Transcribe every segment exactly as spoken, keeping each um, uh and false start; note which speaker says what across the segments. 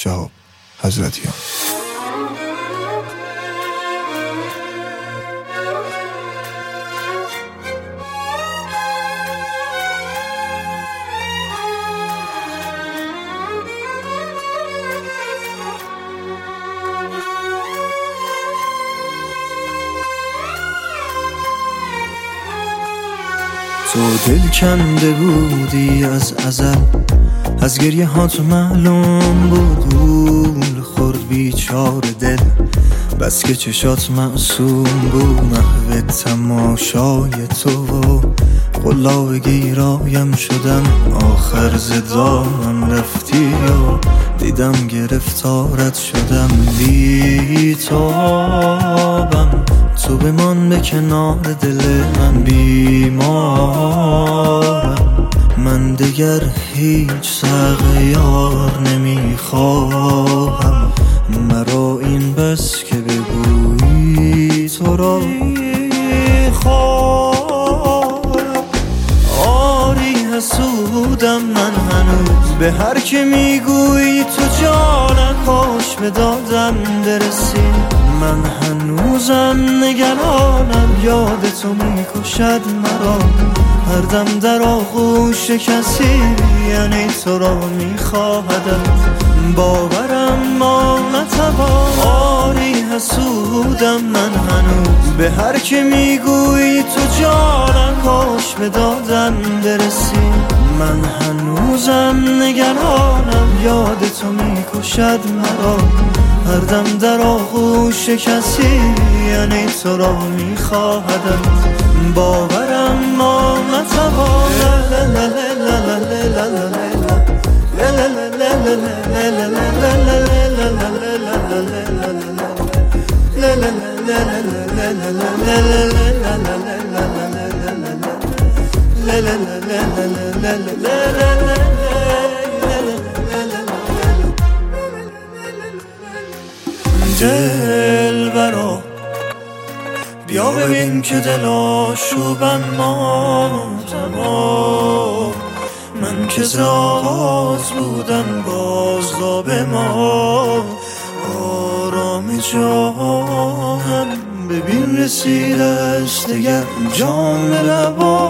Speaker 1: شهاب حضرتیان.
Speaker 2: تو دل کنده بودی از ازل، از گریه هات معلوم بود گول خورد بیچاره دل، بس که چشات معصوم بود. محو تماشای تو و قلاب گیرایم شدم، آخر زدامم رفتی و دیدم گرفتارت شدم. بی تابم تو بمان به کنار دل من، بیمارم من دیگر هیچ سغیار نمیخواهم. مرا این بس که بگویی تو را خواهم. آری حسودم من هنوز به هر که میگویی تو جانم، کاش به دادم برسی. من هنوزم نگرانم، یاد تو میکشد مرا. هر دم در آغوش کسی یعنی تو را میخواهدم. باورم ما نتوان. آری حسودم من هنوز به هر که میگویی تو جانم، کاش به دادم برسی. من هنوزم نگرانم، یاد تو میکشد مرا. هر دم در آغوش کسی یعنی تو را میخواهدم. باورم ما نتوانم. دل برا بیا ببین که دل آشوبم ما تمام. من که ز آغاز بودم بازداب ما. آرام جانم ببین رسیده است دیگر جام لبا.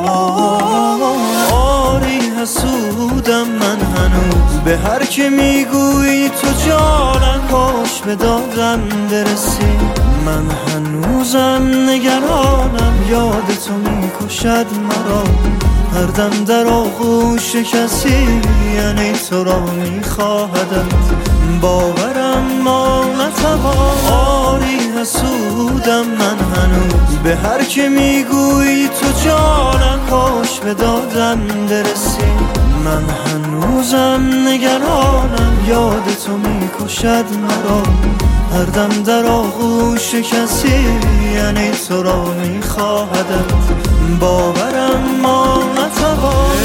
Speaker 2: آری حسودم من هنوز به هر که میگویی تو جانم، کاش به دادم برسی. من هنوزم نگرانم، یاد تو میکشد مرا. هر دم در آغوش کسی یعنی تو را میخواهدم. باورم ما نتوان. آری حسودم من هنوز به هر که میگویی تو جانم، کاش به دادم برسی. من هنوزم نگرانم، یاد تو میکشد مرا. هر دم در آغوش کسی یعنی تو را میخواهدم. باورم ما نتوان.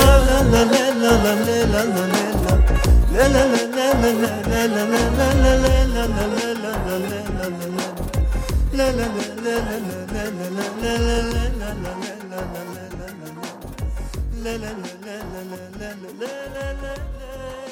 Speaker 2: la la la la la la la la la la